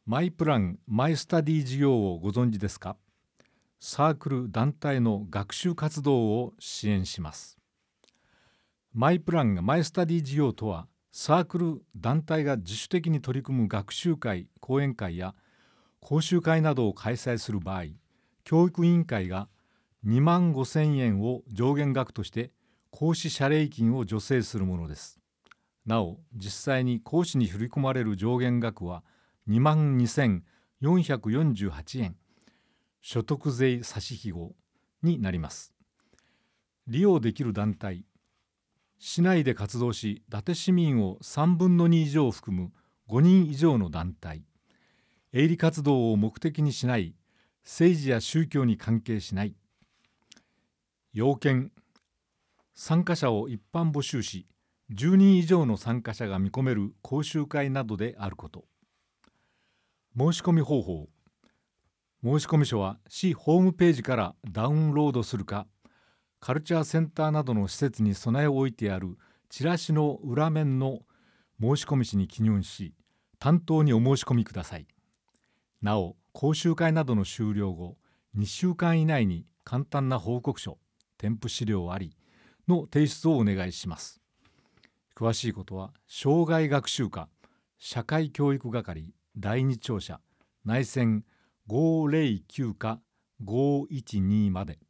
マイプランマイスタディ事業をご存知ですか？サークル団体の学習活動を支援します。マイプランマイスタディ事業とは、サークル団体が自主的に取り組む学習会、講演会や講習会などを開催する場合、教育委員会が2万5,000円を上限額として講師謝礼金を助成するものです。なお、実際に講師に振り込まれる上限額は22,448円、所得税差し引き後になります。利用できる団体、市内で活動し、伊達市民を3分の2以上含む5人以上の団体、営利活動を目的にしない、政治や宗教に関係しない。要件、参加者を一般募集し、10人以上の参加者が見込める講習会などであること。申し込み方法。申込書は市ホームページからダウンロードするか、カルチャーセンターなどの施設に備え置いてあるチラシの裏面の申込紙に記入し、担当にお申し込みください。なお、講習会などの終了後、2週間以内に簡単な報告書、添付資料ありの提出をお願いします。詳しいことは、障害学習課社会教育係第2庁舎内線509-512まで。